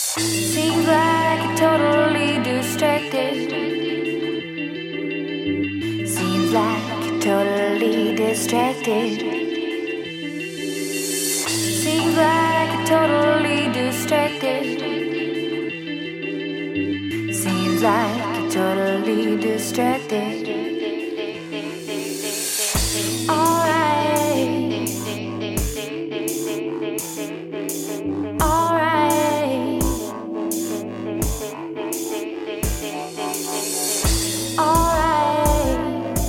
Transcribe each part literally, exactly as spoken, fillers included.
Seems like you're totally distracted. Seems like you're totally distracted. Seems like you're totally distracted. Seems like you're totally distracted. Alright. Alright. Alright.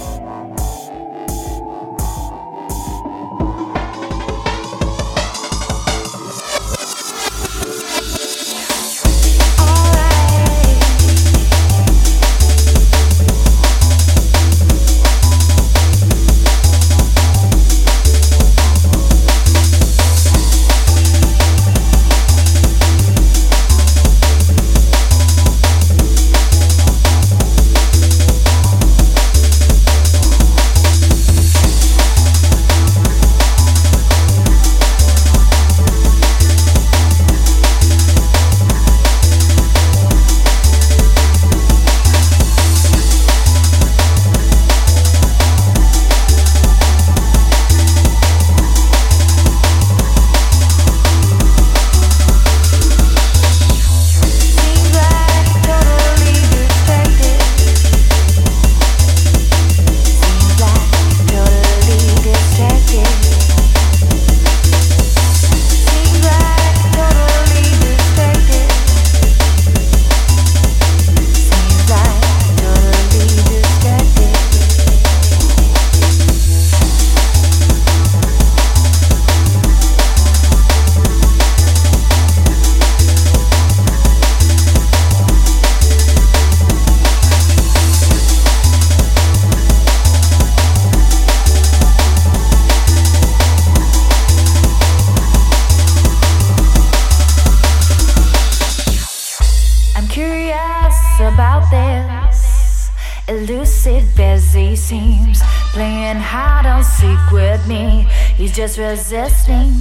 About this elusive busy seems playing hide and seek with me. He's just resisting.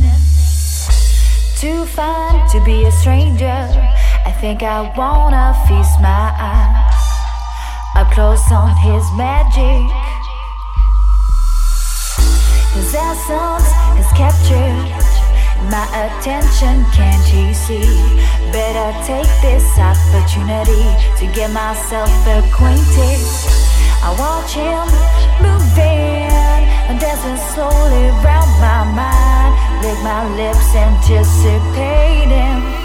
Too fun to be a stranger. I think I wanna feast my eyes up close on his magic. His essence has captured my attention, can't he see? Better take this opportunity to get myself acquainted. I watch him moving and dancing slowly round my mind. Lick my lips, anticipating